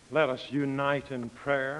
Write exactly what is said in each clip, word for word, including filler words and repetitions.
Let us unite in prayer.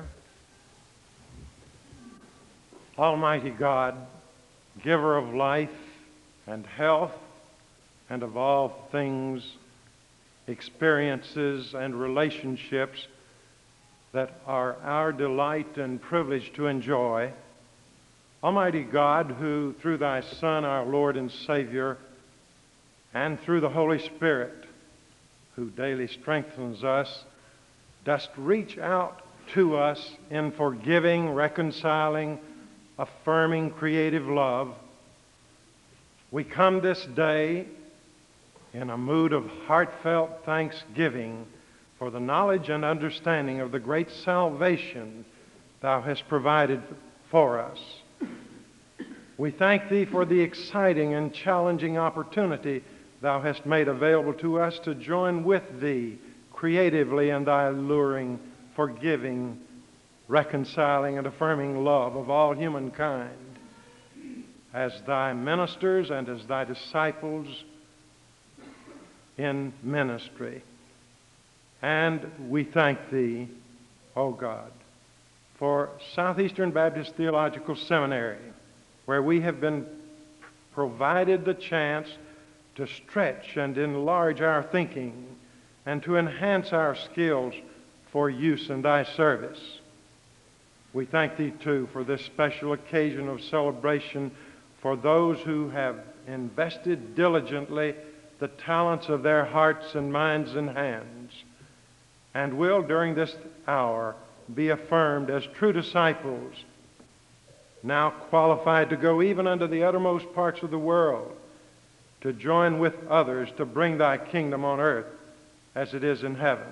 Almighty God, giver of life and health and of all things, experiences and relationships that are our delight and privilege to enjoy, Almighty God, who through thy Son, our Lord and Savior, and through the Holy Spirit, who daily strengthens us, dost reach out to us in forgiving, reconciling, affirming, creative love. We come this day in a mood of heartfelt thanksgiving for the knowledge and understanding of the great salvation thou hast provided for us. We thank thee for the exciting and challenging opportunity thou hast made available to us to join with thee creatively in thy alluring, forgiving, reconciling, and affirming love of all humankind as thy ministers and as thy disciples in ministry. And we thank thee, O God, for Southeastern Baptist Theological Seminary, where we have been provided the chance to stretch and enlarge our thinking and to enhance our skills for use in thy service. We thank thee, too, for this special occasion of celebration for those who have invested diligently the talents of their hearts and minds and hands, and will, during this hour, be affirmed as true disciples, now qualified to go even unto the uttermost parts of the world, to join with others to bring thy kingdom on earth as it is in heaven.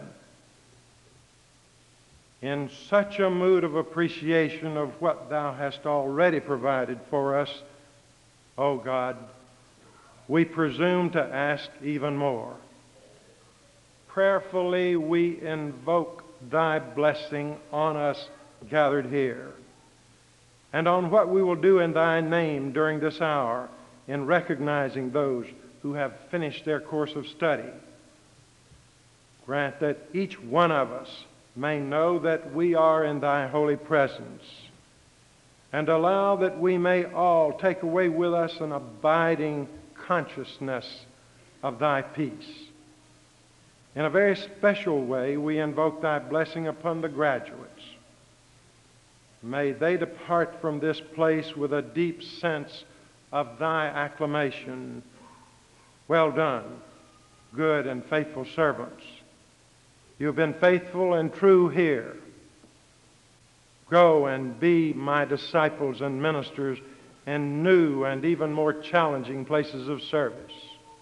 In such a mood of appreciation of what thou hast already provided for us, O God, we presume to ask even more. Prayerfully we invoke thy blessing on us gathered here, and on what we will do in thy name during this hour in recognizing those who have finished their course of study. Grant that each one of us may know that we are in thy holy presence, and allow that we may all take away with us an abiding consciousness of thy peace. In a very special way, we invoke thy blessing upon the graduates. May they depart from this place with a deep sense of thy acclamation. Well done, good and faithful servants. You have been faithful and true here. Go and be my disciples and ministers in new and even more challenging places of service.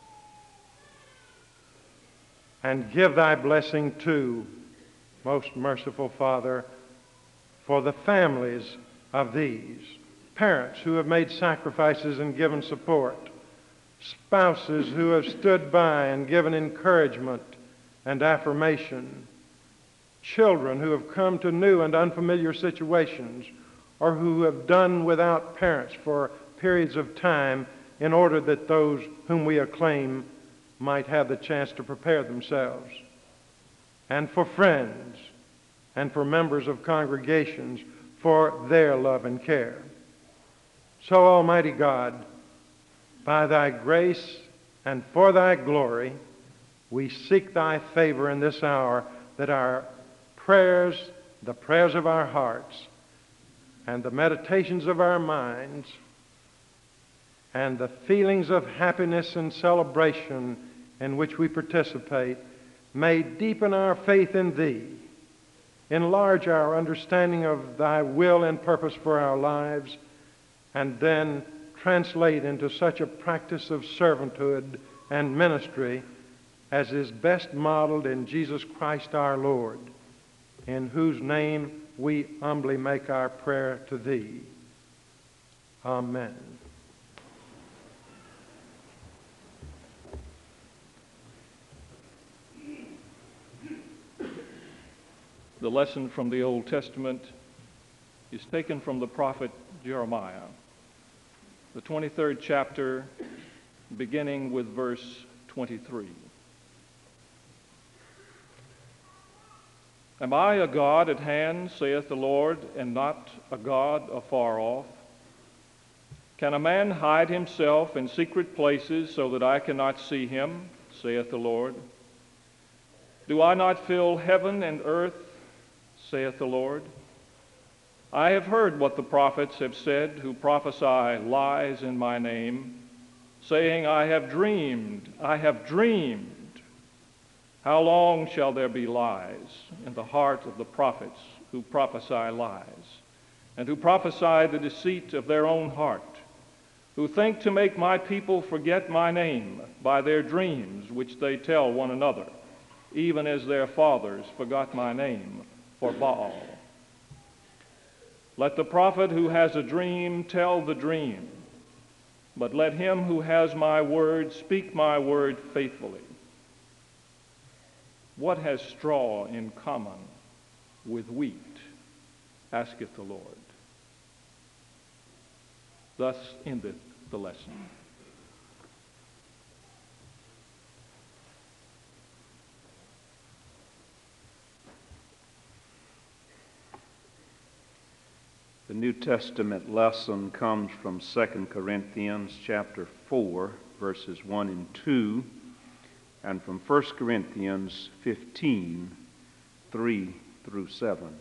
And give thy blessing too, most merciful Father, for the families of these, parents who have made sacrifices and given support, spouses who have stood by and given encouragement and affirmation, children who have come to new and unfamiliar situations, or who have done without parents for periods of time in order that those whom we acclaim might have the chance to prepare themselves, and for friends and for members of congregations for their love and care. So, Almighty God, by thy grace and for thy glory, we seek thy favor in this hour, that our prayers, the prayers of our hearts, and the meditations of our minds, and the feelings of happiness and celebration in which we participate may deepen our faith in thee, enlarge our understanding of thy will and purpose for our lives, and then translate into such a practice of servanthood and ministry as is best modeled in Jesus Christ our Lord, in whose name we humbly make our prayer to thee. Amen. The lesson from the Old Testament is taken from the prophet Jeremiah, the twenty-third chapter, beginning with verse twenty-three. Am I a God at hand, saith the Lord, and not a God afar off? Can a man hide himself in secret places so that I cannot see him, saith the Lord? Do I not fill heaven and earth, saith the Lord? I have heard what the prophets have said who prophesy lies in my name, saying, I have dreamed, I have dreamed. How long shall there be lies in the heart of the prophets who prophesy lies, and who prophesy the deceit of their own heart, who think to make my people forget my name by their dreams which they tell one another, even as their fathers forgot my name for Baal? Let the prophet who has a dream tell the dream, but let him who has my word speak my word faithfully. What has straw in common with wheat, asketh the Lord. Thus endeth the lesson. The New Testament lesson comes from Second Corinthians chapter four, verses one and two, and from First Corinthians fifteen, three through seven.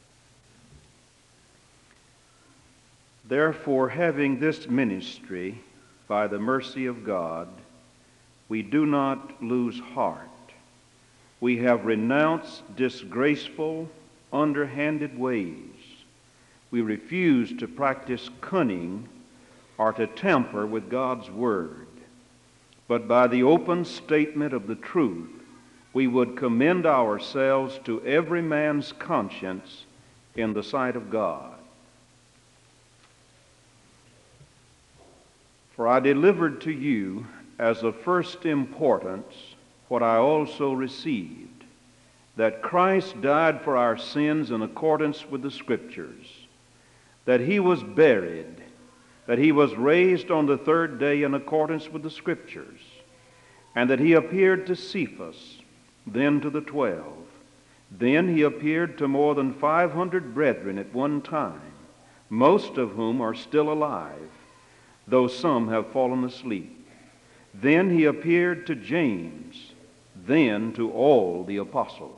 Therefore, having this ministry, by the mercy of God, we do not lose heart. We have renounced disgraceful, underhanded ways. We refuse to practice cunning or to tamper with God's word. But by the open statement of the truth, we would commend ourselves to every man's conscience in the sight of God. For I delivered to you as of first importance what I also received, that Christ died for our sins in accordance with the Scriptures, that he was buried, that he was raised on the third day in accordance with the Scriptures, and that he appeared to Cephas, then to the twelve. Then he appeared to more than five hundred brethren at one time, most of whom are still alive, though some have fallen asleep. Then he appeared to James, then to all the apostles.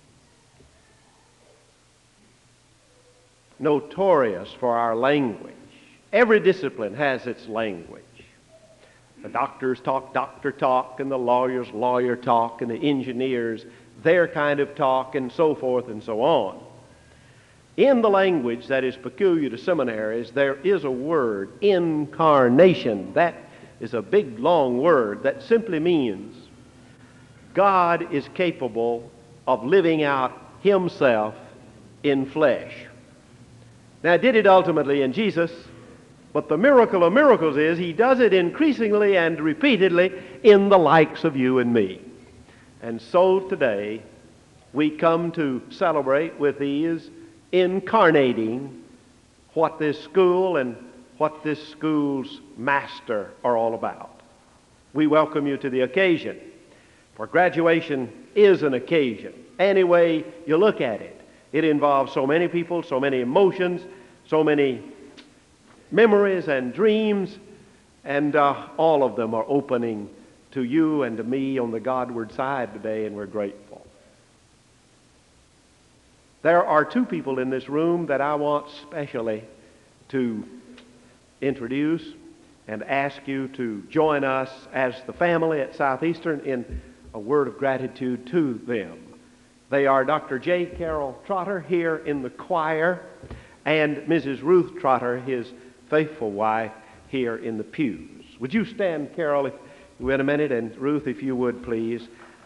Notorious for our language. Every discipline has its language. The doctors talk doctor talk, and the lawyers lawyer talk, and the engineers their kind of talk, and so forth and so on. In the language that is peculiar to seminaries, there is a word, incarnation. That is a big, long word that simply means God is capable of living out himself in flesh. Now, did it ultimately in Jesus, but the miracle of miracles is he does it increasingly and repeatedly in the likes of you and me. And so today, we come to celebrate with these incarnating what this school and what this school's master are all about. We welcome you to the occasion, for graduation is an occasion. Any way you look at it, it involves so many people, so many emotions, so many memories and dreams, and uh, all of them are opening to you and to me on the Godward side today, and we're grateful. There are two people in this room that I want specially to introduce and ask you to join us as the family at Southeastern in a word of gratitude to them. They are Doctor J. Carroll Trotter here in the choir, and Missus Ruth Trotter, his faithful wife, here in the pews. Would you stand, Carol, if you wait a minute, and Ruth, if you would, please.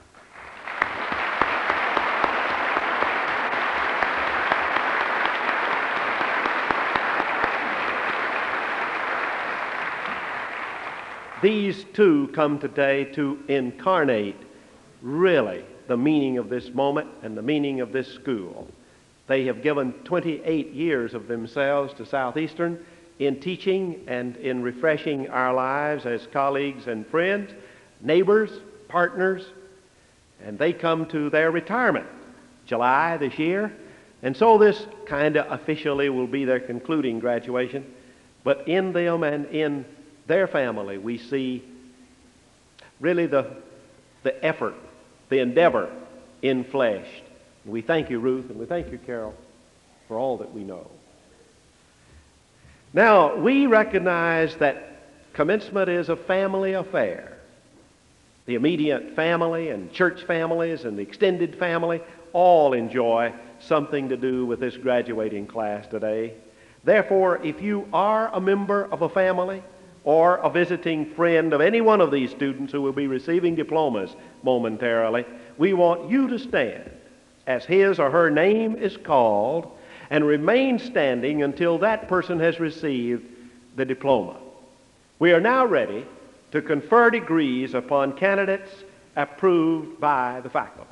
These two come today to incarnate, really, the meaning of this moment and the meaning of this school. They have given twenty-eight years of themselves to Southeastern in teaching and in refreshing our lives as colleagues and friends, neighbors, partners, and they come to their retirement July this year. And so this kind of officially will be their concluding graduation. But in them and in their family, we see really the, the effort, the endeavor infleshed. We thank you, Ruth, and we thank you, Carol, for all that we know. Now, we recognize that commencement is a family affair. The immediate family and church families and the extended family all enjoy something to do with this graduating class today. Therefore, if you are a member of a family or a visiting friend of any one of these students who will be receiving diplomas momentarily, we want you to stand as his or her name is called and remain standing until that person has received the diploma. We are now ready to confer degrees upon candidates approved by the faculty.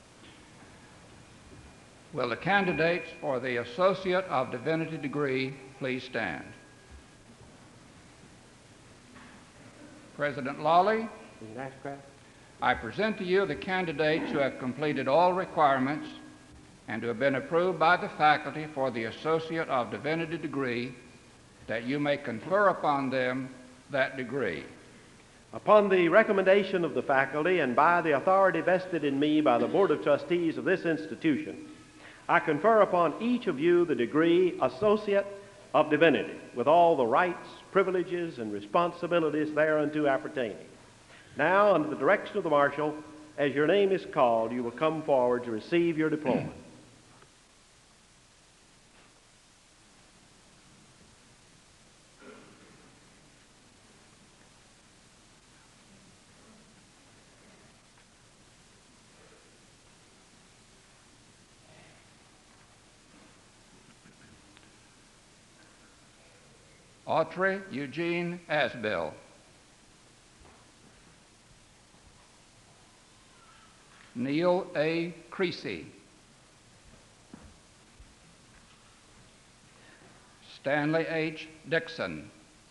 Will the candidates for the Associate of Divinity degree please stand? President Lawley, I present to you the candidates who have completed all requirements and who have been approved by the faculty for the Associate of Divinity degree, that you may confer upon them that degree. Upon the recommendation of the faculty and by the authority vested in me by the Board of Trustees of this institution, I confer upon each of you the degree Associate of Divinity, with all the rights, privileges, and responsibilities thereunto appertaining. Now, under the direction of the marshal, as your name is called, you will come forward to receive your diploma. Autry Eugene Asbill. Neil A. Creasy. Stanley H. Dixon.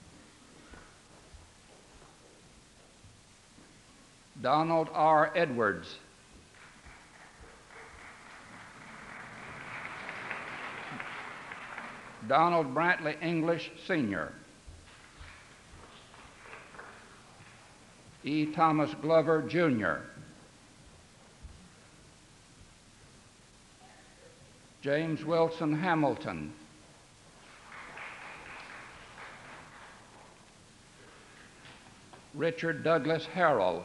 Donald R. Edwards. Donald Brantley English, Senior E. Thomas Glover, Junior James Wilson Hamilton. Richard Douglas Harrell.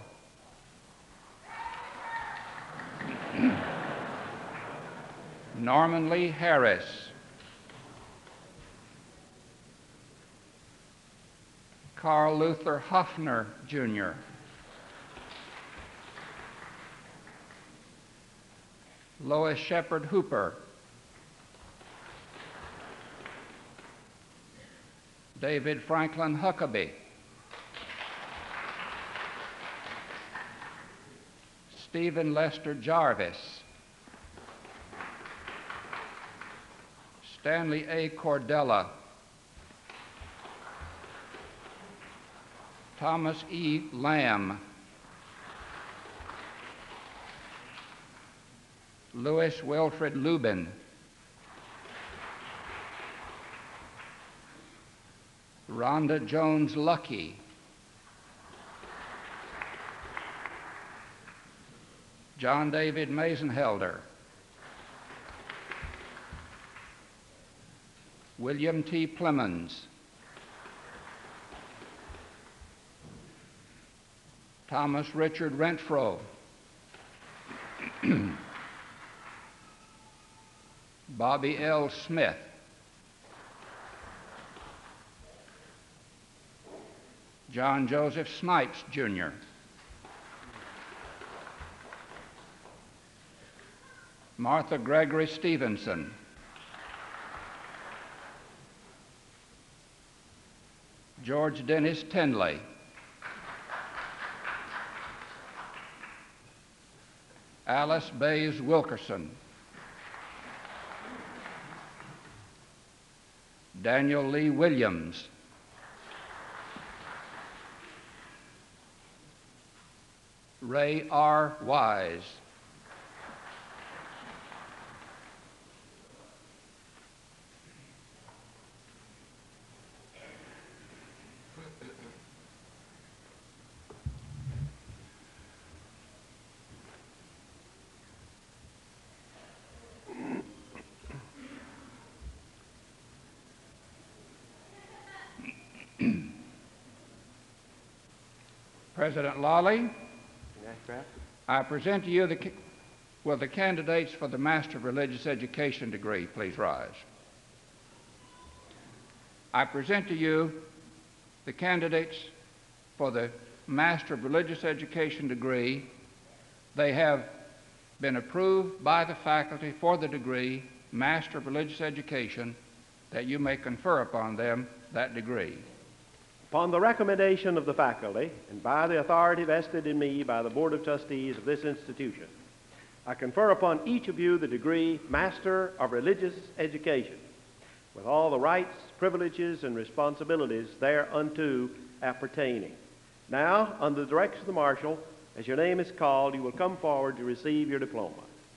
Norman Lee Harris. Carl Luther Hoffner, Junior Lois Shepard Hooper. David Franklin Huckabee. Stephen Lester Jarvis. Stanley A. Cordella. Thomas E. Lamb. Louis Wilfred Lubin. Rhonda Jones Lucky. John David Masenhelder. William T. Plemons. Thomas Richard Renfro. Bobby L. Smith. John Joseph Snipes, Junior Martha Gregory Stevenson. George Dennis Tenley. Alice Bays Wilkerson. Daniel Lee Williams. Ray R. Wise. President Lawley, I present to you the, ca- will the candidates for the Master of Religious Education degree please rise. I present to you the candidates for the Master of Religious Education degree. They have been approved by the faculty for the degree Master of Religious Education, that you may confer upon them that degree. Upon the recommendation of the faculty and by the authority vested in me by the Board of Trustees of this institution, I confer upon each of you the degree Master of Religious Education, with all the rights, privileges, and responsibilities thereunto appertaining. Now, under the direction of the Marshal, as your name is called, you will come forward to receive your diploma.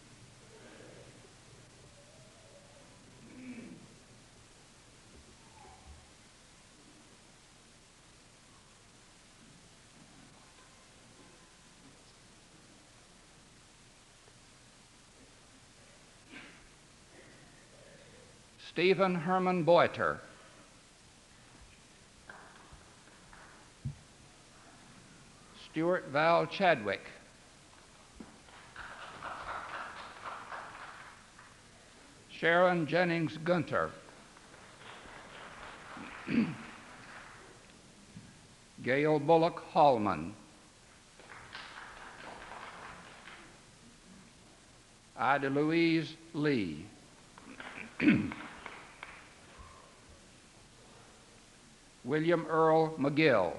Stephen Herman Boiter. Stuart Val Chadwick. Sharon Jennings Gunter. Gail Bullock Hallman. Ida Louise Lee. William Earl McGill.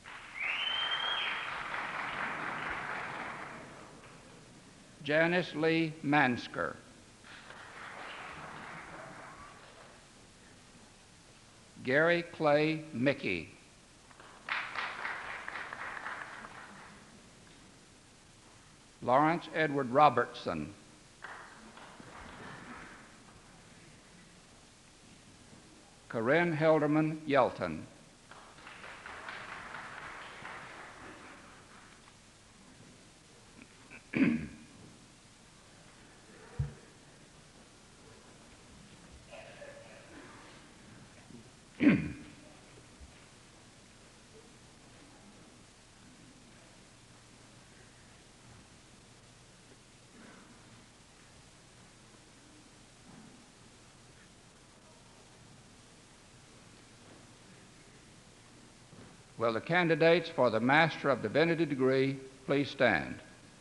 Janice Lee Mansker. Gary Clay Mickey. Lawrence Edward Robertson. Corinne Helderman Yelton. Will the candidates for the Master of Divinity degree please stand?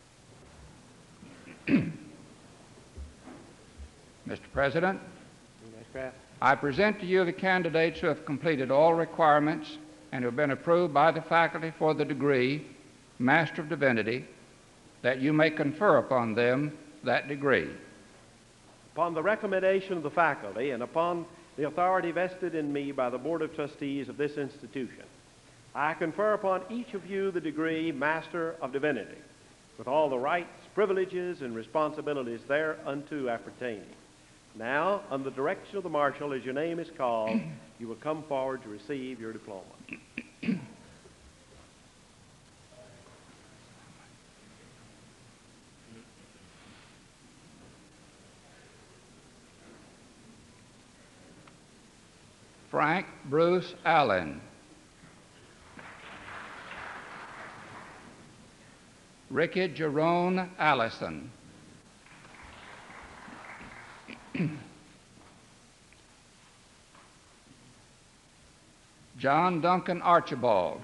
Mister President, I present to you the candidates who have completed all requirements and who have been approved by the faculty for the degree Master of Divinity, that you may confer upon them that degree. Upon the recommendation of the faculty and upon the authority vested in me by the Board of Trustees of this institution, I confer upon each of you the degree Master of Divinity, with all the rights, privileges, and responsibilities thereunto appertaining. Now, under the direction of the Marshal, as your name is called, you will come forward to receive your diploma. Frank Bruce Allen. Ricky Jerome Allison. John Duncan Archibald.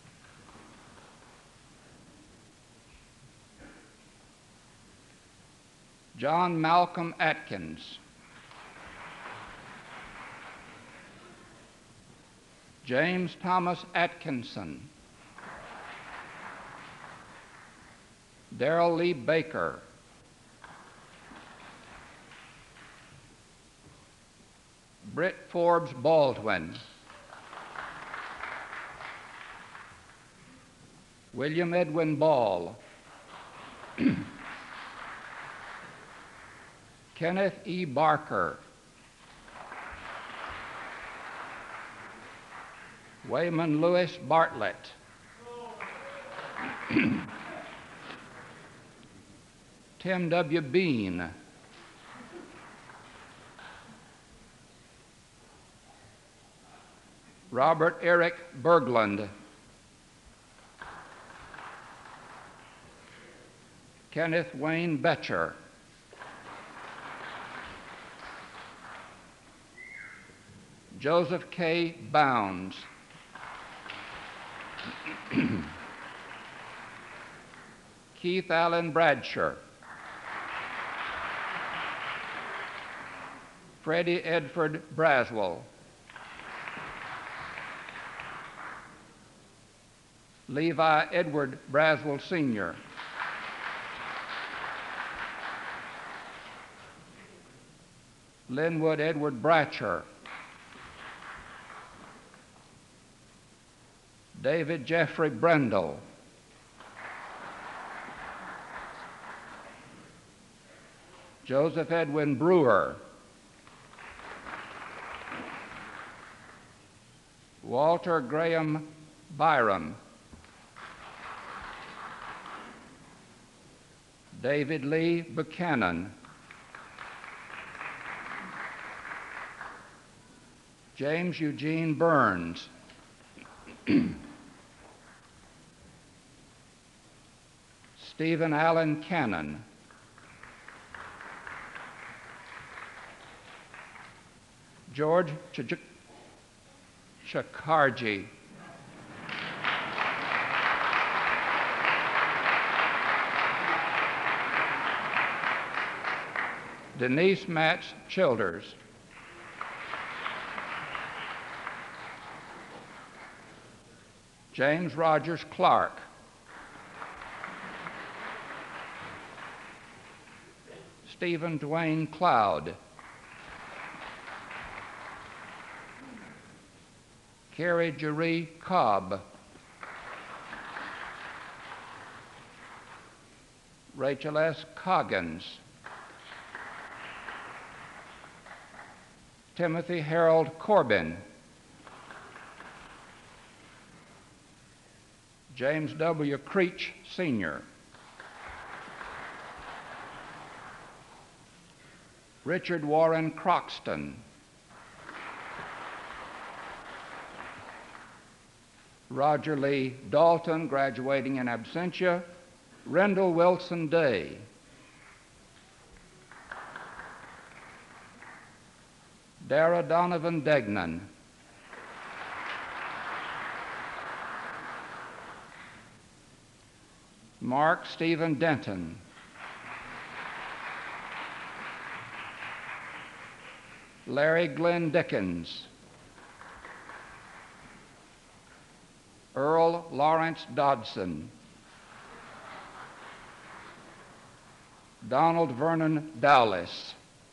John Malcolm Atkins. James Thomas Atkinson. Darrell Lee Baker. Britt Forbes Baldwin. William Edwin Ball. Kenneth E. Barker. Wayman Lewis Bartlett. Tim W. Bean. Robert Eric Berglund. Kenneth Wayne Betcher. Joseph K. Bounds. Keith Allen Bradshaw. Freddie Edford Braswell. Levi Edward Braswell Senior Linwood Edward Bratcher. David Jeffrey Brendel. Joseph Edwin Brewer. Walter Graham Byram. David Lee Buchanan. James Eugene Burns. Stephen Allen Cannon. George Ch- Chakarji. Denise Matz Childers. James Rogers Clark. Stephen Dwayne Cloud. Carrie Jeree Cobb. Rachel S. Coggins. Timothy Harold Corbin. James W. Creech, Senior Richard Warren Croxton. Roger Lee Dalton, graduating in absentia. Rendell Wilson Day. Dara Donovan Degnan. Mark Stephen Denton. Larry Glenn Dickens. Earl Lawrence Dodson. Donald Vernon Dowlis.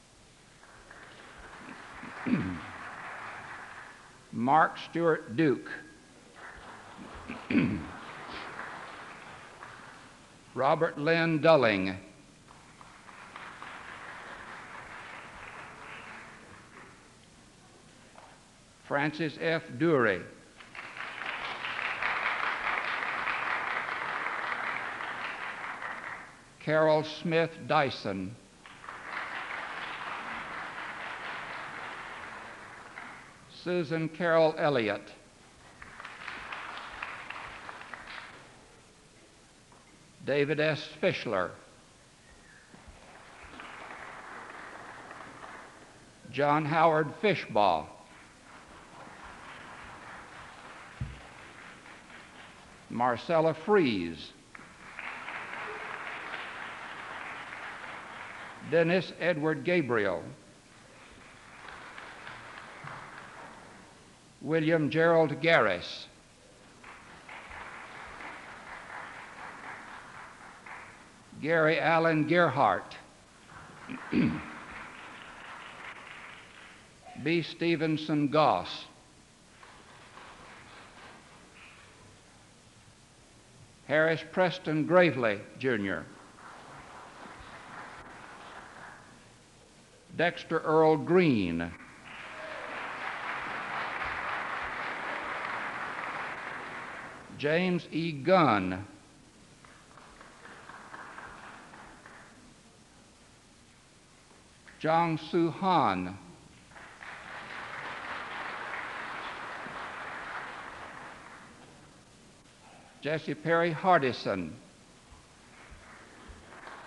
Mark Stewart Duke. Robert Lynn Dulling. Francis F. Dury. Carol Smith Dyson. Susan Carol Elliott. David S. Fischler. John Howard Fishbaugh. Marcella Fries. Dennis Edward Gabriel. William Gerald Garris. Gary Allen Gerhardt. B. Stevenson Goss. Harris Preston Gravely, Junior Dexter Earl Green. James E. Gunn. Jong Soo Han. Jesse Perry Hardison.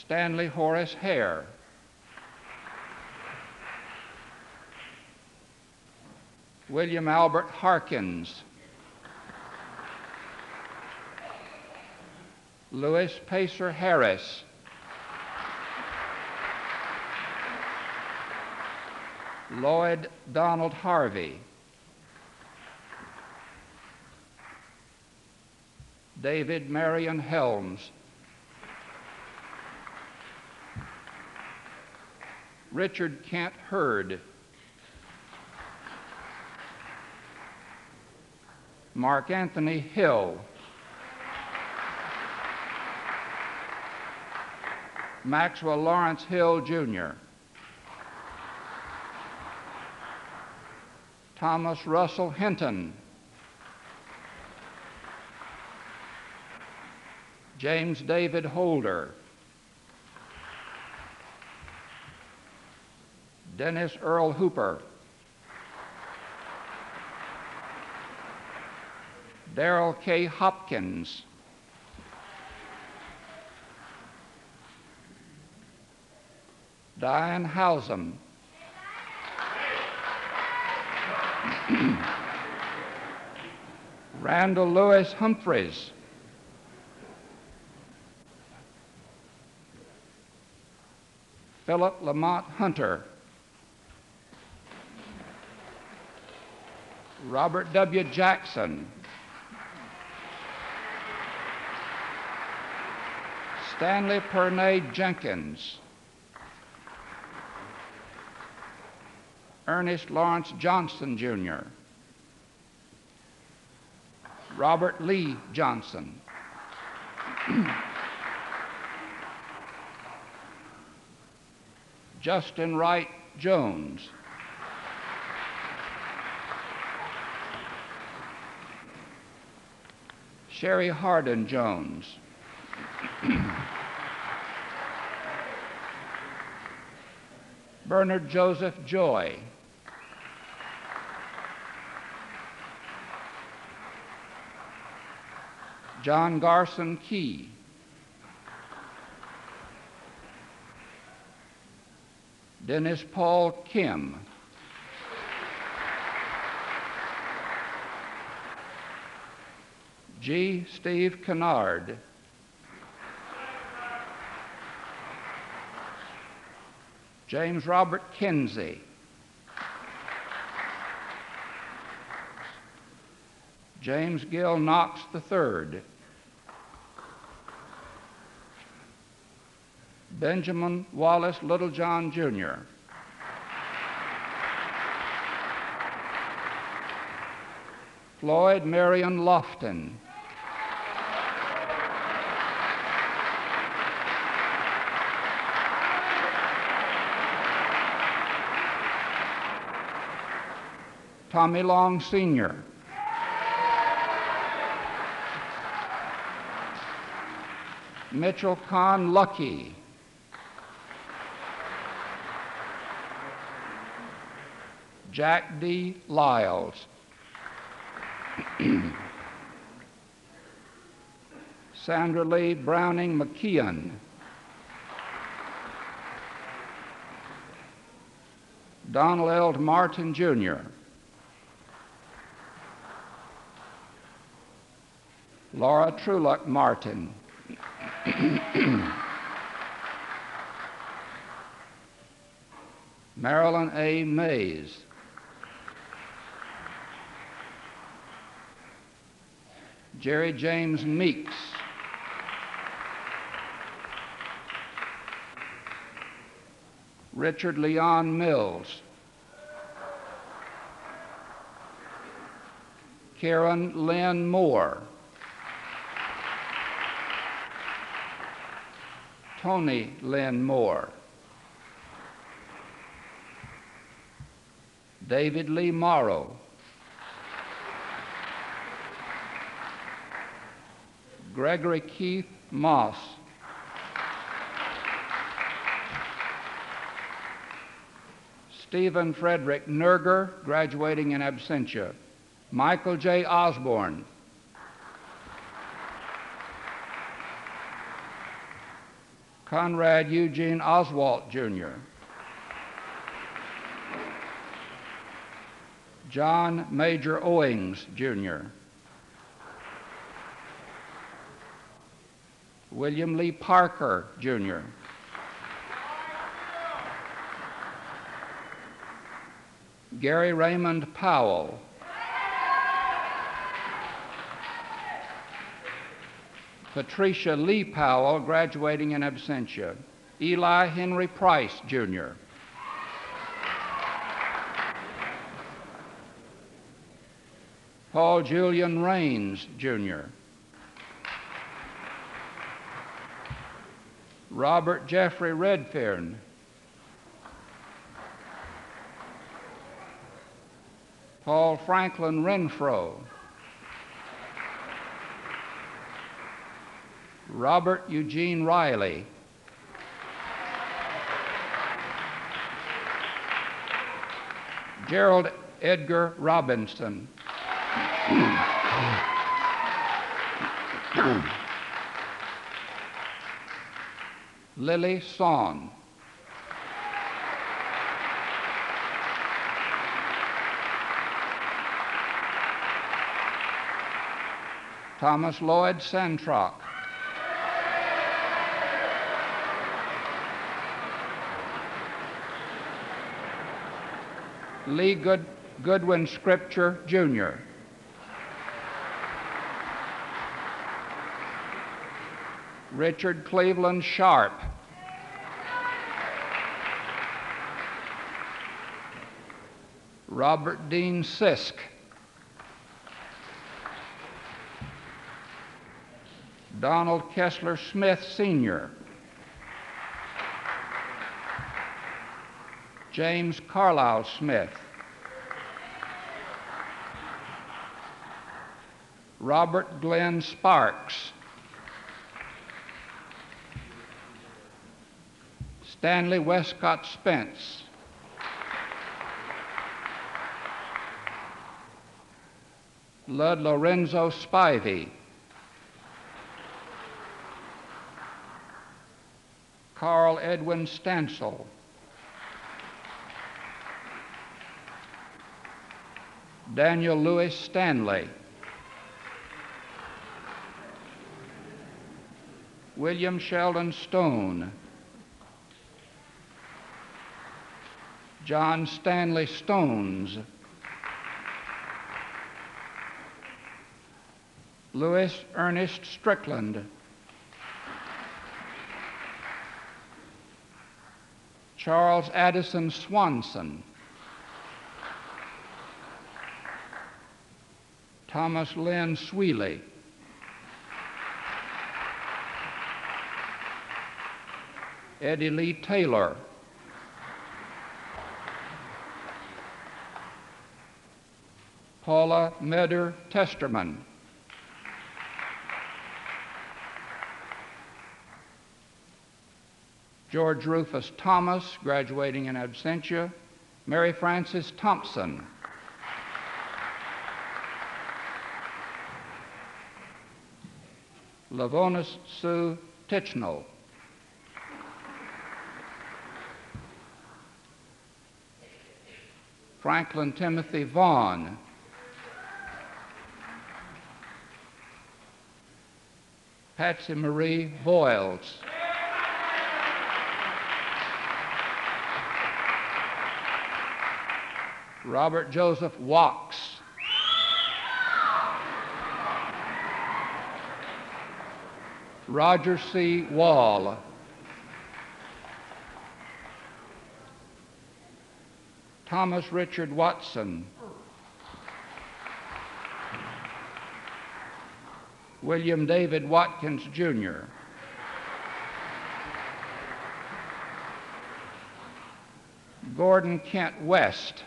Stanley Horace Hare, William Albert Harkins, Louis Pacer Harris, Lloyd Donald Harvey, David Marion Helms, Richard Kent Hurd, Mark Anthony Hill, Maxwell Lawrence Hill, Junior, Thomas Russell Hinton, James David Holder, Dennis Earl Hooper, Darrell K. Hopkins, Diane Howsam, Randall Lewis Humphreys, Philip Lamont Hunter, Robert W. Jackson, Stanley Pernay Jenkins, Ernest Lawrence Johnson, Junior, Robert Lee Johnson, Justin Wright Jones, Sherry Hardin Jones, Bernard Joseph Joy, John Garson Key, Dennis Paul Kim, G. Steve Kennard, James Robert Kinsey, James Gill Knox the third, Benjamin Wallace Littlejohn, Junior, Floyd Marion Lofton, Tommy Long, Senior, Mitchell Kahn Lucky, Jack D. Lyles, Sandra Lee Browning McKeon, Donald L. Martin, Junior, Laura Truluck Martin, Marilyn A. Mays, Jerry James Meeks, Richard Leon Mills, Karen Lynn Moore, Tony Lynn Moore, David Lee Morrow, Gregory Keith Moss, Stephen Frederick Nerger, graduating in absentia, Michael J. Osborne, Conrad Eugene Oswalt, Junior John Major Owings, Junior William Lee Parker, Junior Gary Raymond Powell, Patricia Lee Powell, graduating in absentia. Eli Henry Price, Junior Paul Julian Raines, Junior Robert Jeffrey Redfern, Paul Franklin Renfro, Robert Eugene Riley, Gerald Edgar Robinson, Lily Son, Thomas Lloyd Santrock, Lee Good Goodwin Scripture, Junior Richard Cleveland Sharp, Robert Dean Sisk, Donald Kessler Smith, Senior James Carlisle Smith, Robert Glenn Sparks, Stanley Westcott Spence, Lud Lorenzo Spivey, Carl Edwin Stansel, Daniel Lewis Stanley, William Sheldon Stone, John Stanley Stones, Louis Ernest Strickland, Charles Addison Swanson, Thomas Lynn Sweeley, Eddie Lee Taylor, Paula Medder Testerman, George Rufus Thomas, graduating in absentia, Mary Frances Thompson, Lavonis Sue Tichnell, Franklin Timothy Vaughn, Patsy Marie Boyles, Robert Joseph Wachs, Roger C. Wall, Thomas Richard Watson, William David Watkins, Junior Gordon Kent West,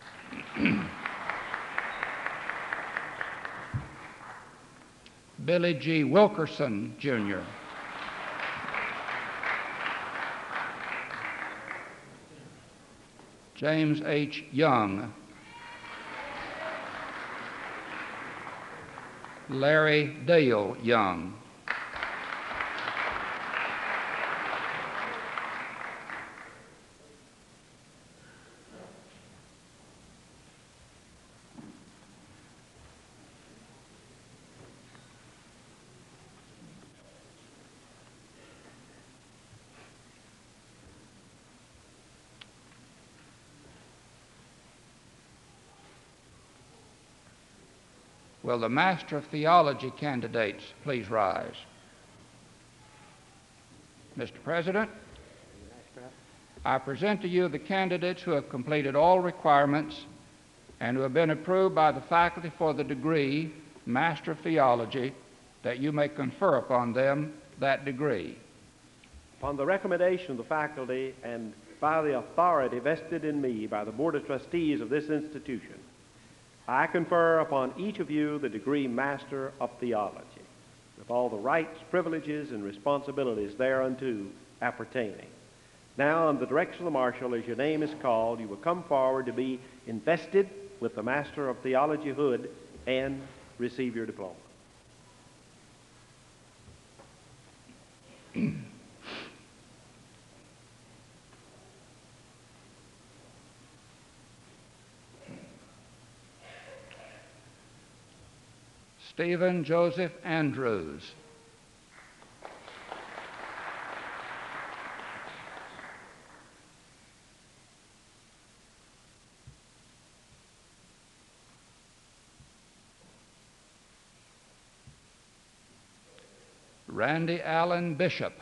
Billy G. Wilkerson, Junior James H. Young, Larry Dale Young, Will the Master of Theology candidates please rise? Mister President, I present to you the candidates who have completed all requirements and who have been approved by the faculty for the degree Master of Theology, that you may confer upon them that degree. Upon the recommendation of the faculty and by the authority vested in me by the Board of Trustees of this institution, I confer upon each of you the degree Master of Theology, with all the rights, privileges, and responsibilities thereunto appertaining. Now, on the direction of the Marshal, as your name is called, you will come forward to be invested with the Master of Theology hood and receive your diploma. Stephen Joseph Andrews. Randy Allen Bishop.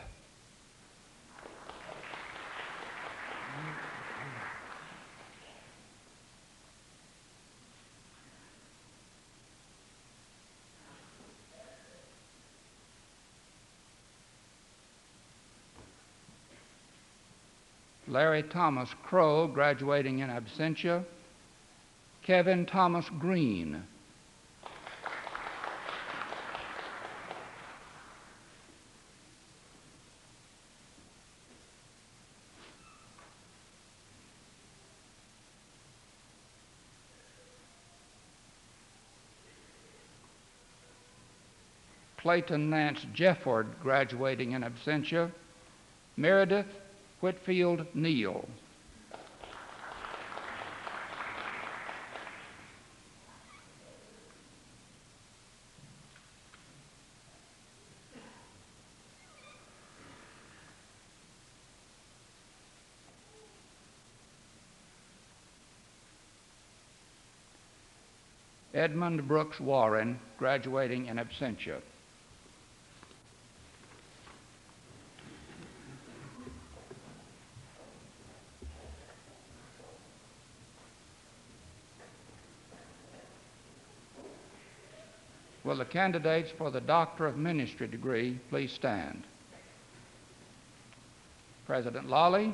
Larry Thomas Crow, graduating in absentia. Kevin Thomas Green. Clayton Nance Jefford, graduating in absentia. Meredith Whitfield Neal. Edmund Brooks Warren, graduating in absentia. Will the candidates for the Doctor of Ministry degree please stand? President Lawley,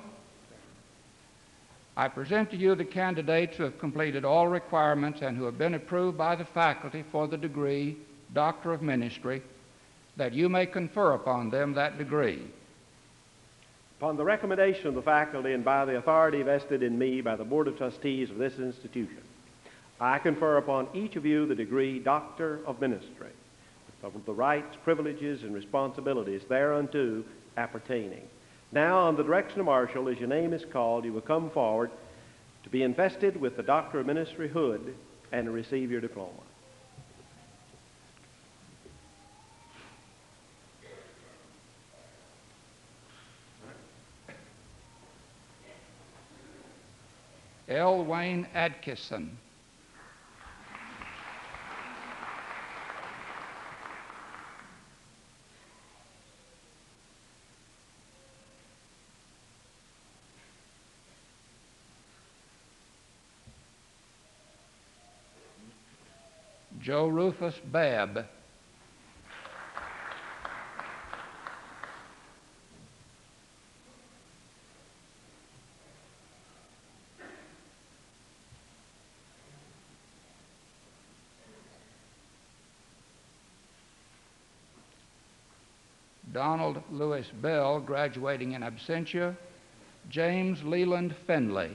I present to you the candidates who have completed all requirements and who have been approved by the faculty for the degree Doctor of Ministry, that you may confer upon them that degree. Upon the recommendation of the faculty and by the authority vested in me by the Board of Trustees of this institution, I confer upon each of you the degree Doctor of Ministry, with the rights, privileges, and responsibilities thereunto appertaining. Now, on the direction of Marshal, as your name is called, you will come forward to be invested with the Doctor of Ministry hood and receive your diploma. L. Wayne Atkinson. Joe Rufus Babb. Donald Lewis Bell, graduating in absentia. James Leland Finley.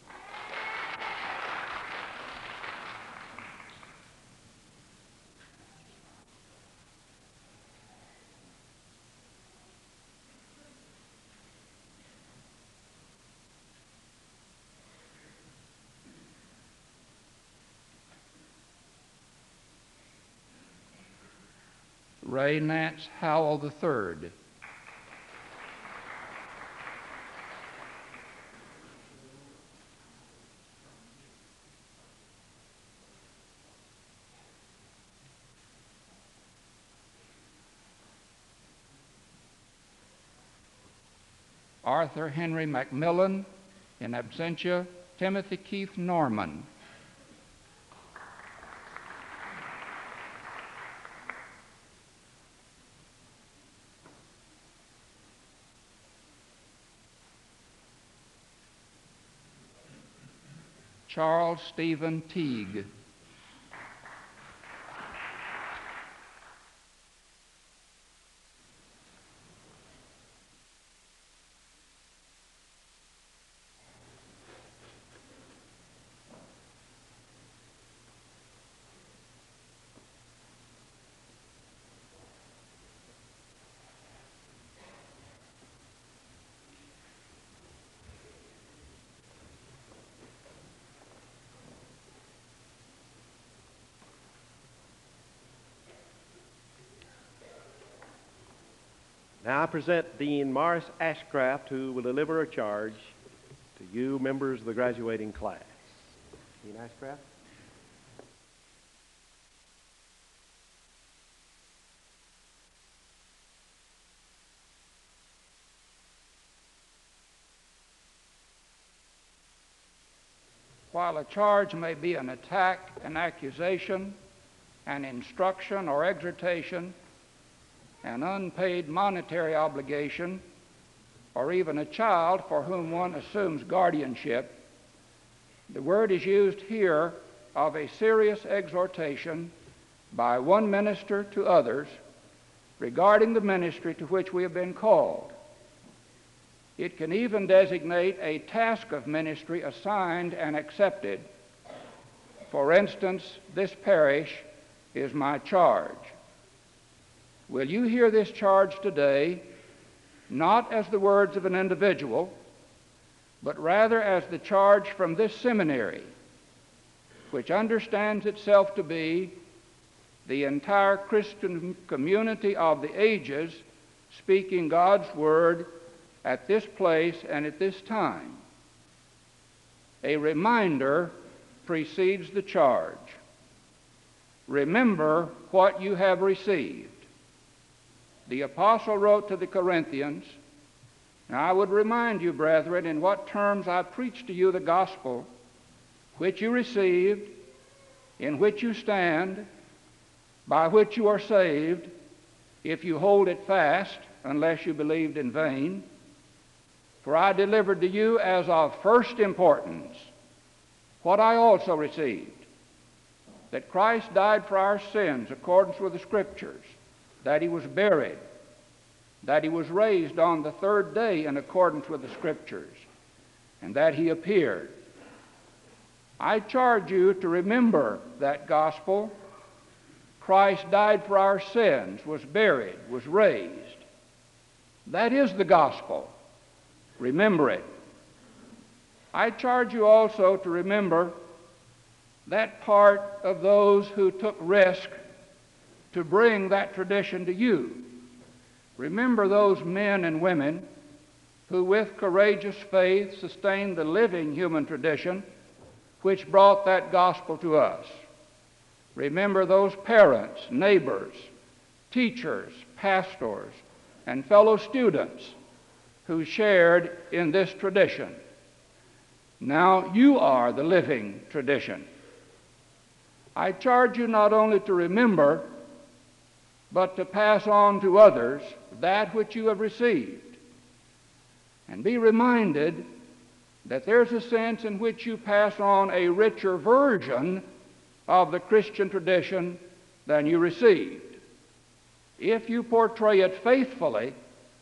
Ray Nance Howell the third. Arthur Henry McMillan. In absentia, Timothy Keith Norman. Charles Stephen Teague. Now I present Dean Morris Ashcraft, who will deliver a charge to you, members of the graduating class. Dean Ashcraft. While a charge may be an attack, an accusation, an instruction or exhortation, an unpaid monetary obligation, or even a child for whom one assumes guardianship, the word is used here of a serious exhortation by one minister to others regarding the ministry to which we have been called. It can even designate a task of ministry assigned and accepted. For instance, this parish is my charge. Will you hear this charge today, not as the words of an individual, but rather as the charge from this seminary, which understands itself to be the entire Christian community of the ages speaking God's word at this place and at this time? A reminder precedes the charge. Remember what you have received. The apostle wrote to the Corinthians, "Now I would remind you, brethren, in what terms I preached to you the gospel, which you received, in which you stand, by which you are saved, if you hold it fast, unless you believed in vain. For I delivered to you as of first importance what I also received, that Christ died for our sins according with the Scriptures, that he was buried, that he was raised on the third day in accordance with the Scriptures, and that he appeared." I charge you to remember that gospel. Christ died for our sins, was buried, was raised. That is the gospel. Remember it. I charge you also to remember that part of those who took risk to bring that tradition to you. Remember those men and women who with courageous faith sustained the living human tradition which brought that gospel to us. Remember those parents, neighbors, teachers, pastors, and fellow students who shared in this tradition. Now you are the living tradition. I charge you not only to remember, but to pass on to others that which you have received. And be reminded that there's a sense in which you pass on a richer version of the Christian tradition than you received. If you portray it faithfully,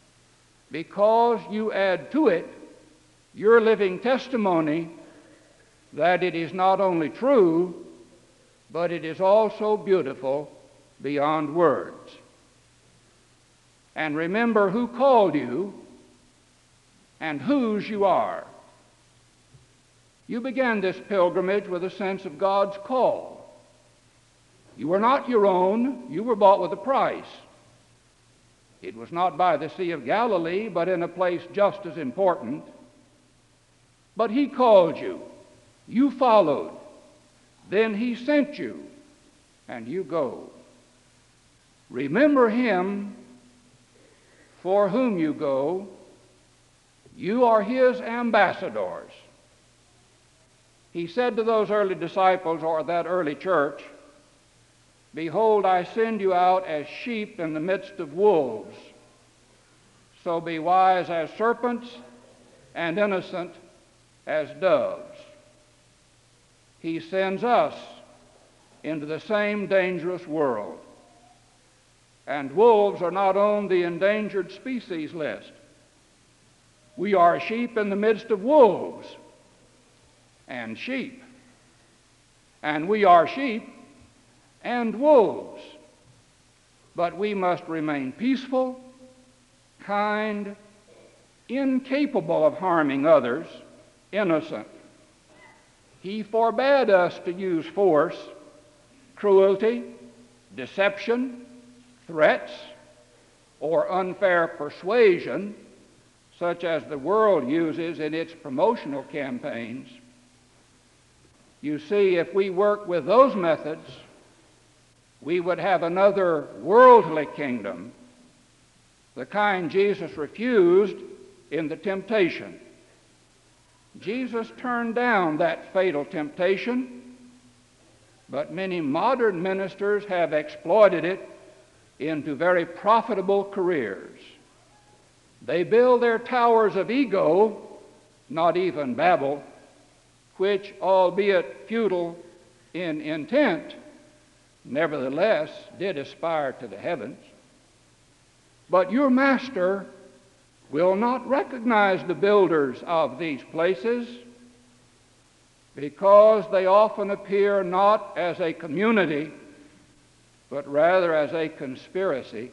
because you add to it your living testimony that it is not only true, but it is also beautiful beyond words. And remember who called you and whose you are. You began this pilgrimage with a sense of God's call. You were not your own, you were bought with a price. It was not by the Sea of Galilee, but in a place just as important. But he called you, you followed, then he sent you, and you go. Remember him for whom you go. You are his ambassadors. He said to those early disciples, or that early church, "Behold, I send you out as sheep in the midst of wolves. So be wise as serpents and innocent as doves." He sends us into the same dangerous world. And wolves are not on the endangered species list. We are sheep in the midst of wolves and sheep. And we are sheep and wolves. But we must remain peaceful, kind, incapable of harming others, innocent. He forbade us to use force, cruelty, deception, threats, or unfair persuasion, such as the world uses in its promotional campaigns. You see, if we work with those methods, we would have another worldly kingdom, the kind Jesus refused in the temptation. Jesus turned down that fatal temptation, but many modern ministers have exploited it into very profitable careers. They build their towers of ego, not even Babel, which, albeit futile in intent, nevertheless did aspire to the heavens. But your master will not recognize the builders of these places, because they often appear not as a community, but rather as a conspiracy.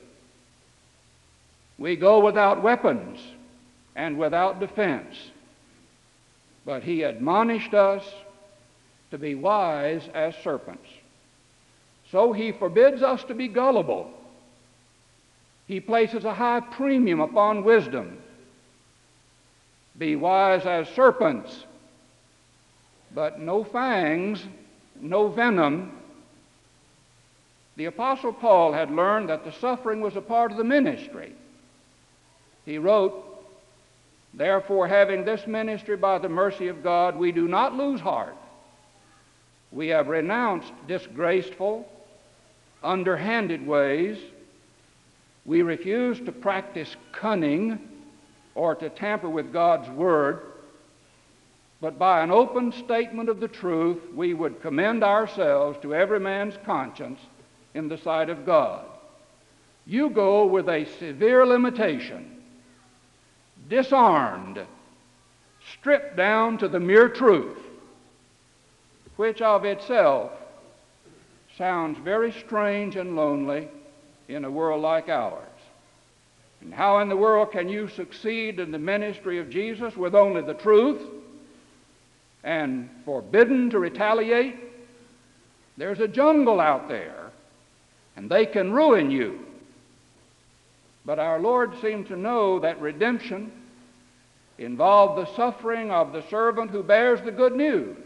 We go without weapons and without defense, but he admonished us to be wise as serpents. So he forbids us to be gullible. He places a high premium upon wisdom. Be wise as serpents, but no fangs, no venom. The Apostle Paul had learned that the suffering was a part of the ministry. He wrote, "Therefore, having this ministry by the mercy of God, we do not lose heart. We have renounced disgraceful, underhanded ways. We refuse to practice cunning or to tamper with God's word, but by an open statement of the truth, we would commend ourselves to every man's conscience in the sight of God." You go with a severe limitation, disarmed, stripped down to the mere truth, which of itself sounds very strange and lonely in a world like ours. And how in the world can you succeed in the ministry of Jesus with only the truth and forbidden to retaliate? There's a jungle out there, and they can ruin you. But our Lord seemed to know that redemption involved the suffering of the servant who bears the good news.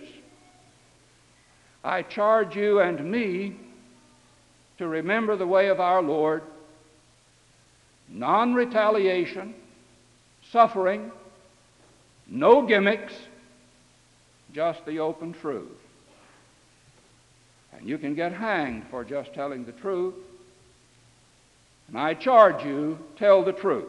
I charge you and me to remember the way of our Lord: non-retaliation, suffering, no gimmicks, just the open truth. And you can get hanged for just telling the truth. And I charge you, tell the truth.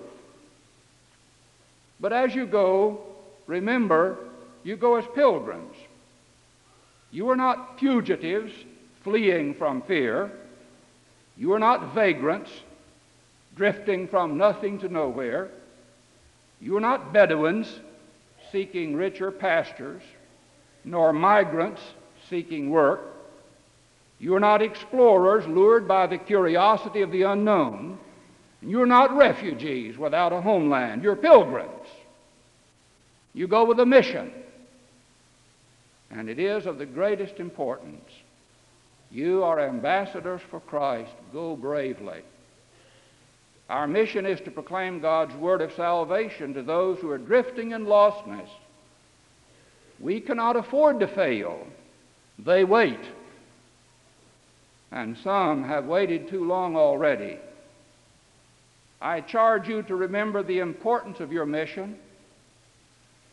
But as you go, remember, you go as pilgrims. You are not fugitives fleeing from fear. You are not vagrants drifting from nothing to nowhere. You are not Bedouins seeking richer pastures, nor migrants seeking work. You are not explorers lured by the curiosity of the unknown. You are not refugees without a homeland. You're pilgrims. You go with a mission. And it is of the greatest importance. You are ambassadors for Christ. Go bravely. Our mission is to proclaim God's word of salvation to those who are drifting in lostness. We cannot afford to fail. They wait. And some have waited too long already. I charge you to remember the importance of your mission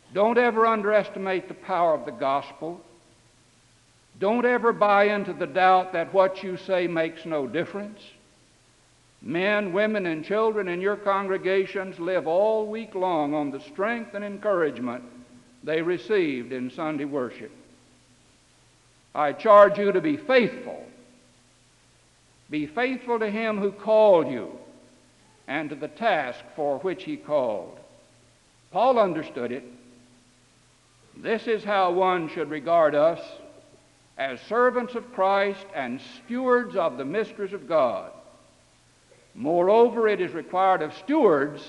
Don't ever underestimate the power of the gospel. Don't ever buy into the doubt that what you say makes no difference. Men, women, and children in your congregations live all week long on the strength and encouragement they received in Sunday worship. I charge you to be faithful. Be faithful to him who called you and to the task for which he called. Paul understood it. This is how one should regard us, as servants of Christ and stewards of the mysteries of God. Moreover, it is required of stewards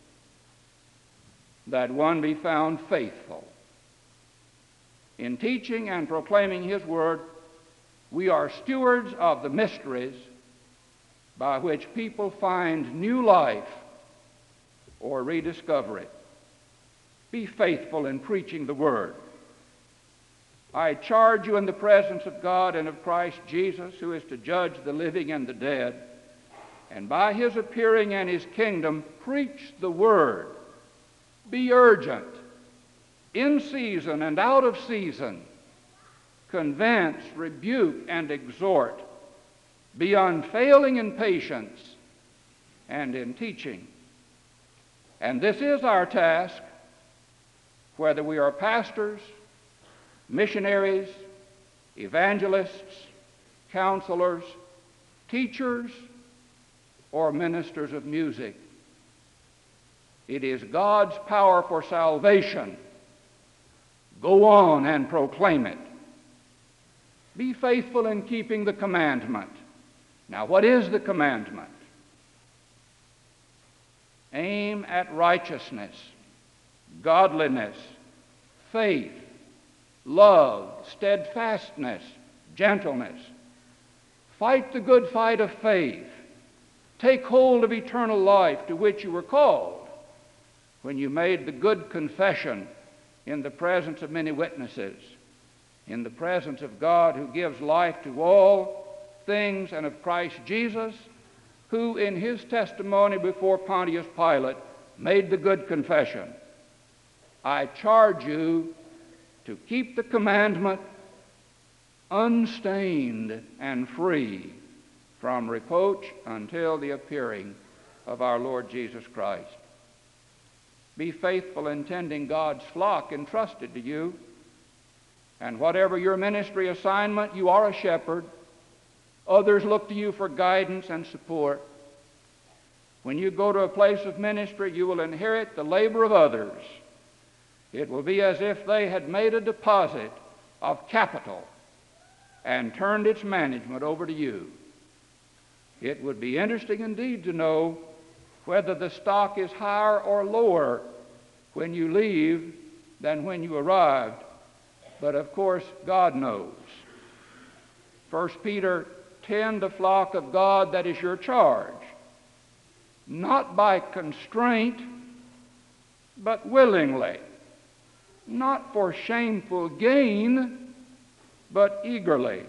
that one be found faithful. In teaching and proclaiming his word, we are stewards of the mysteries by which people find new life or rediscover it. Be faithful in preaching the word. I charge you in the presence of God and of Christ Jesus, who is to judge the living and the dead, and by his appearing and his kingdom, preach the word. Be urgent, in season and out of season. Convince, rebuke, and exhort. Be unfailing in patience and in teaching. And this is our task, whether we are pastors, missionaries, evangelists, counselors, teachers, or ministers of music. It is God's power for salvation. Go on and proclaim it. Be faithful in keeping the commandment. Now, what is the commandment? Aim at righteousness, godliness, faith, love, steadfastness, gentleness. Fight the good fight of faith. Take hold of eternal life to which you were called when you made the good confession in the presence of many witnesses, in the presence of God who gives life to all things, and of Christ Jesus, who in his testimony before Pontius Pilate made the good confession. I charge you to keep the commandment unstained and free from reproach until the appearing of our Lord Jesus Christ. Be faithful in tending God's flock entrusted to you, and whatever your ministry assignment, you are a shepherd. Others look to you for guidance and support. When you go to a place of ministry, you will inherit the labor of others. It will be as if they had made a deposit of capital and turned its management over to you. It would be interesting indeed to know whether the stock is higher or lower when you leave than when you arrived. But of course, God knows. First Peter, tend the flock of God that is your charge, not by constraint, but willingly, not for shameful gain, but eagerly,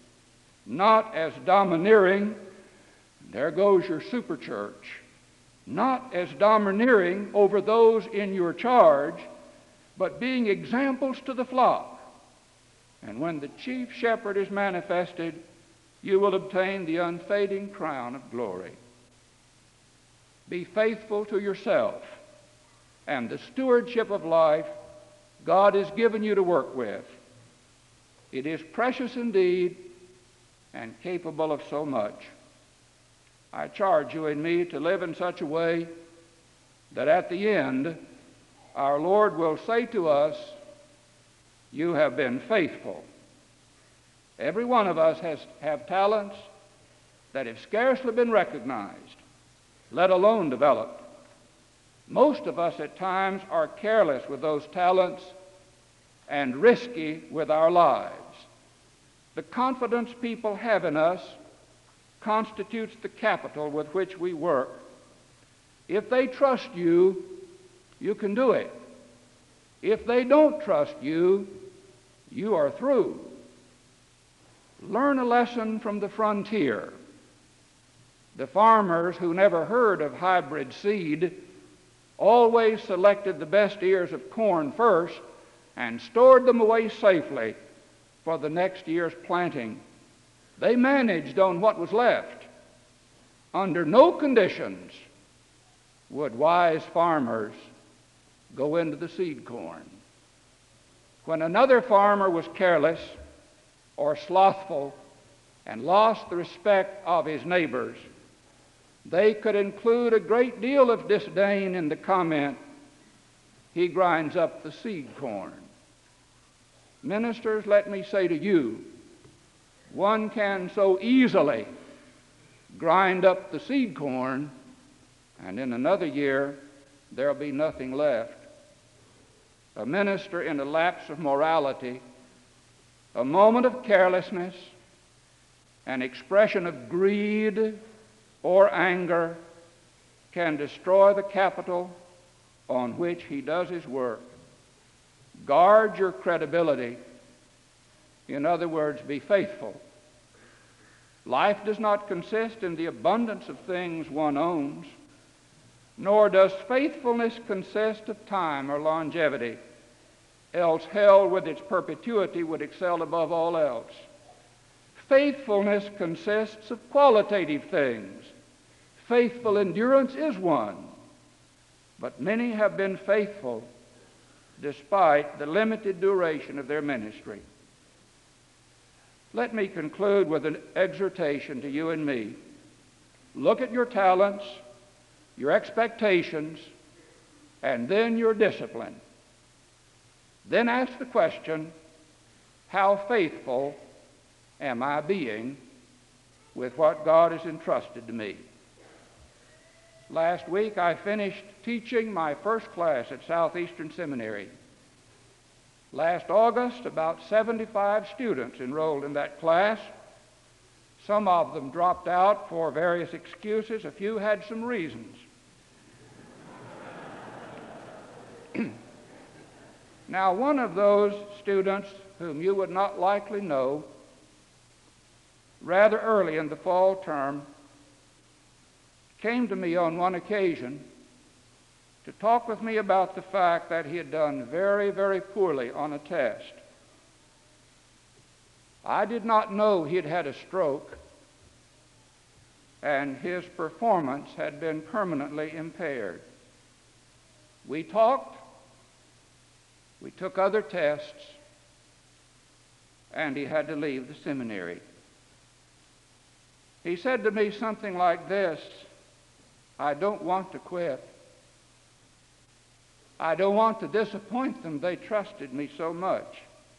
not as domineering, there goes your super church, not as domineering over those in your charge, but being examples to the flock. And when the chief shepherd is manifested, you will obtain the unfading crown of glory. Be faithful to yourself and the stewardship of life God has given you to work with. It is precious indeed and capable of so much. I charge you and me to live in such a way that at the end our Lord will say to us, you have been faithful. Every one of us has have talents that have scarcely been recognized, let alone developed. Most of us at times are careless with those talents and risky with our lives. The confidence people have in us constitutes the capital with which we work. If they trust you, you can do it. If they don't trust you, you are through. Learn a lesson from the frontier. The farmers who never heard of hybrid seed always selected the best ears of corn first and stored them away safely for the next year's planting. They managed on what was left. Under no conditions would wise farmers go into the seed corn. When another farmer was careless or slothful and lost the respect of his neighbors, they could include a great deal of disdain in the comment, "He grinds up the seed corn." Ministers, let me say to you, one can so easily grind up the seed corn, and in another year there'll be nothing left. A minister in a lapse of morality, a moment of carelessness, an expression of greed or anger can destroy the capital on which he does his work. Guard your credibility. In other words, be faithful. Life does not consist in the abundance of things one owns, nor does faithfulness consist of time or longevity, else hell with its perpetuity would excel above all else. Faithfulness consists of qualitative things. Faithful endurance is one, but many have been faithful despite the limited duration of their ministry. Let me conclude with an exhortation to you and me. Look at your talents, your expectations, and then your discipline. Then ask the question, how faithful am I being with what God has entrusted to me? Last week I finished teaching my first class at Southeastern Seminary. Last August, about seventy-five students enrolled in that class. Some of them dropped out for various excuses. A few had some reasons. Now, one of those students whom you would not likely know, rather early in the fall term, came to me on one occasion to talk with me about the fact that he had done very, very poorly on a test. I did not know he had had a stroke, and his performance had been permanently impaired. We talked, we took other tests, and he had to leave the seminary. He said to me something like this, "I don't want to quit. I don't want to disappoint them. They trusted me so much."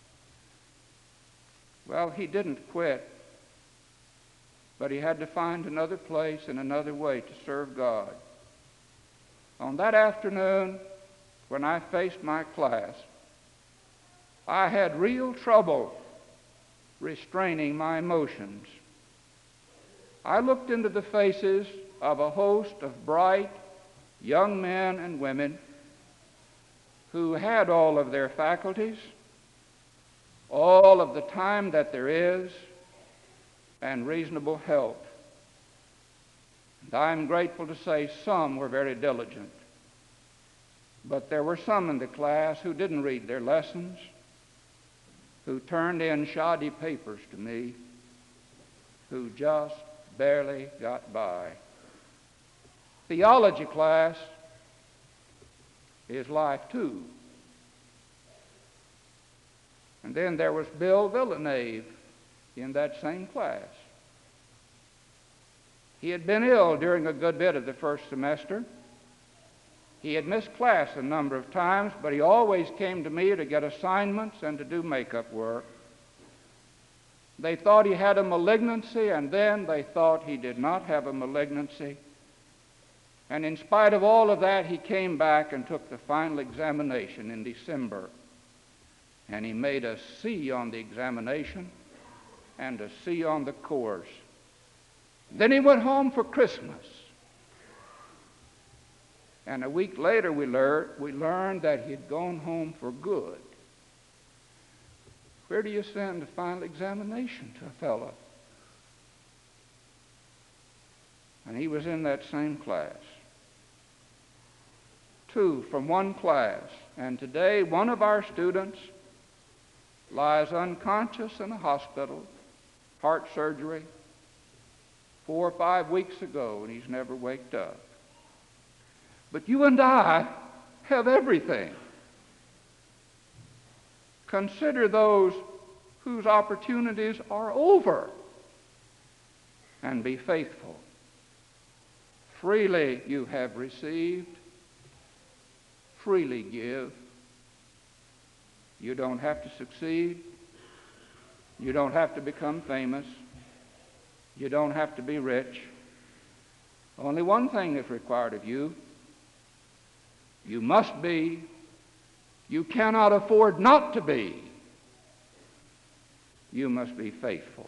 Well, he didn't quit, but he had to find another place and another way to serve God. On that afternoon, when I faced my class, I had real trouble restraining my emotions. I looked into the faces of a host of bright young men and women who had all of their faculties, all of the time that there is, and reasonable health. And I'm grateful to say some were very diligent. But there were some in the class who didn't read their lessons, who turned in shoddy papers to me, who just barely got by. Theology class is life too. And then there was Bill Villeneuve in that same class. He had been ill during a good bit of the first semester. He had missed class a number of times, but he always came to me to get assignments and to do makeup work. They thought he had a malignancy, and then they thought he did not have a malignancy. And in spite of all of that, he came back and took the final examination in December. And he made a C on the examination and a C on the course. Then he went home for Christmas. And a week later, we, lear- we learned that he'd gone home for good. Where do you send a final examination to a fellow? And he was in that same class. two from one class, and today one of our students lies unconscious in a hospital, heart surgery, four or five weeks ago, and he's never waked up. But you and I have everything. Consider those whose opportunities are over, and be faithful. Freely you have received, freely give. You don't have to succeed. You don't have to become famous. You don't have to be rich. Only one thing is required of you. You must be. You cannot afford not to be. You must be faithful.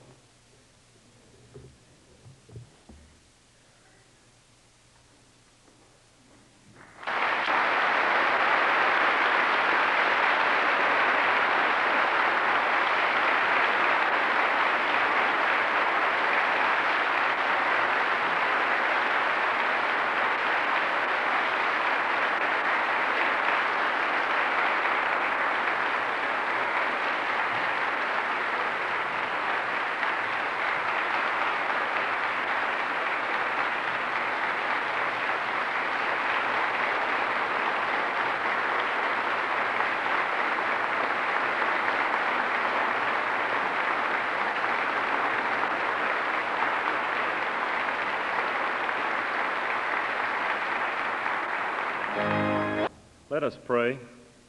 Let us pray.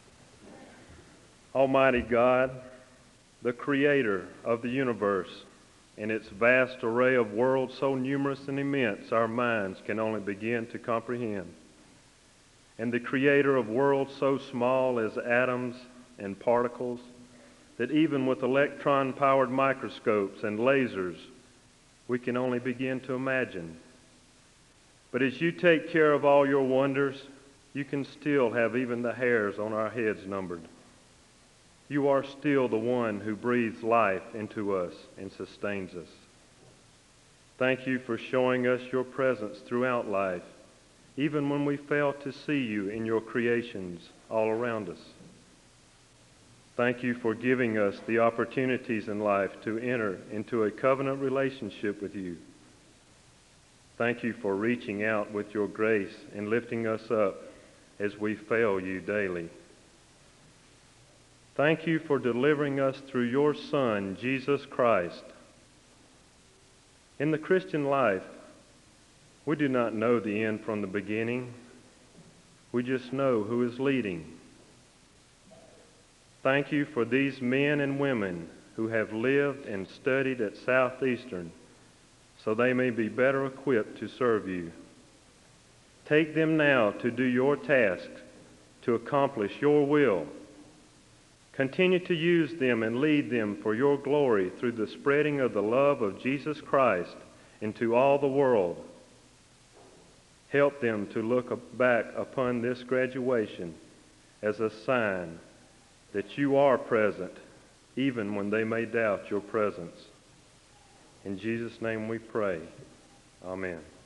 Almighty God, the Creator of the universe and its vast array of worlds so numerous and immense our minds can only begin to comprehend, and the Creator of worlds so small as atoms and particles that even with electron-powered microscopes and lasers we can only begin to imagine. But as you take care of all your wonders, you can still have even the hairs on our heads numbered. You are still the one who breathes life into us and sustains us. Thank you for showing us your presence throughout life, even when we fail to see you in your creations all around us. Thank you for giving us the opportunities in life to enter into a covenant relationship with you. Thank you for reaching out with your grace and lifting us up as we fail you daily. Thank you for delivering us through your Son, Jesus Christ. In the Christian life, we do not know the end from the beginning. We just know who is leading. Thank you for these men and women who have lived and studied at Southeastern so they may be better equipped to serve you. Take them now to do your task, to accomplish your will. Continue to use them and lead them for your glory through the spreading of the love of Jesus Christ into all the world. Help them to look back upon this graduation as a sign that you are present, even when they may doubt your presence. In Jesus' name we pray. Amen.